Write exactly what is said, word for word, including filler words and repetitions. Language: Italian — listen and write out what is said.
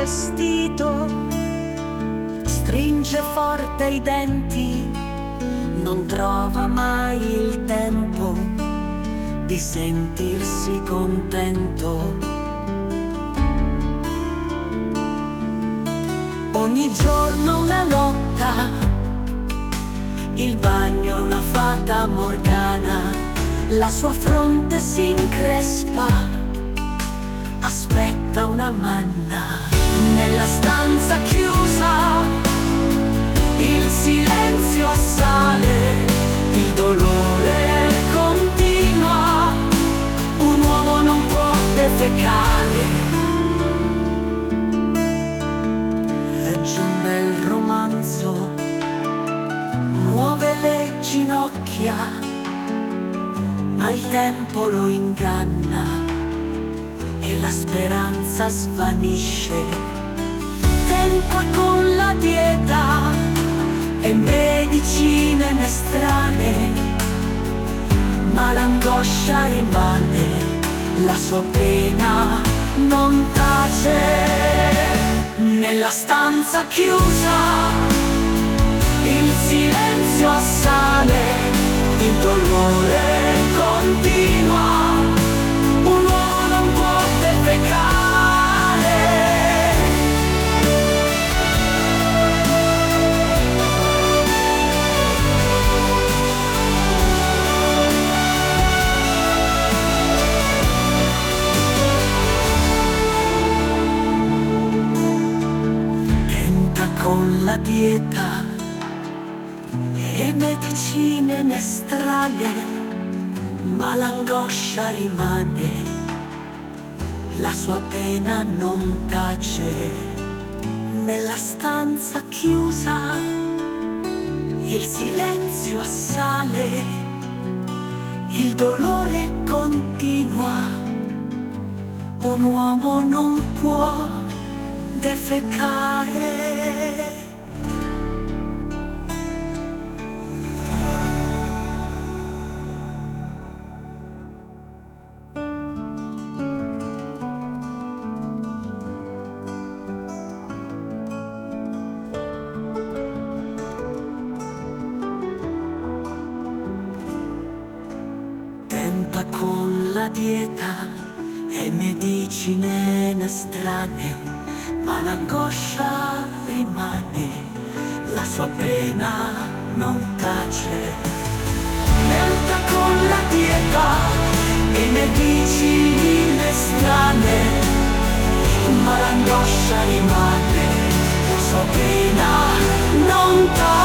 vestito, stringe forte i denti, non trova mai il tempo di sentirsi contento. Ogni giorno una lotta, il bagno una fata morgana, la sua fronte si increspa, aspetta una manna. Nella stanza chiusa il silenzio assale, il dolore continua, un uomo non può defecare. Legge un bel romanzo, muove le ginocchia, ma il tempo lo inganna e la speranza svanisce. Tenta con la dieta e medicine estranee, ma l'angoscia rimane, la sua pena non tace. Nella stanza chiusa il silenzio assale, il dolore continua, un uomo non può defecare. Con la dieta e medicine estranee, ma l'angoscia rimane, la sua pena non tace. Nella stanza chiusa il silenzio assale, il dolore continua, un uomo non può defecare. Tenta con la dieta e medicine estranee, ma l'angoscia rimane, la sua pena non tace. Tenta con la dieta e medicine estranee, ma l'angoscia rimane, la sua pena non tace.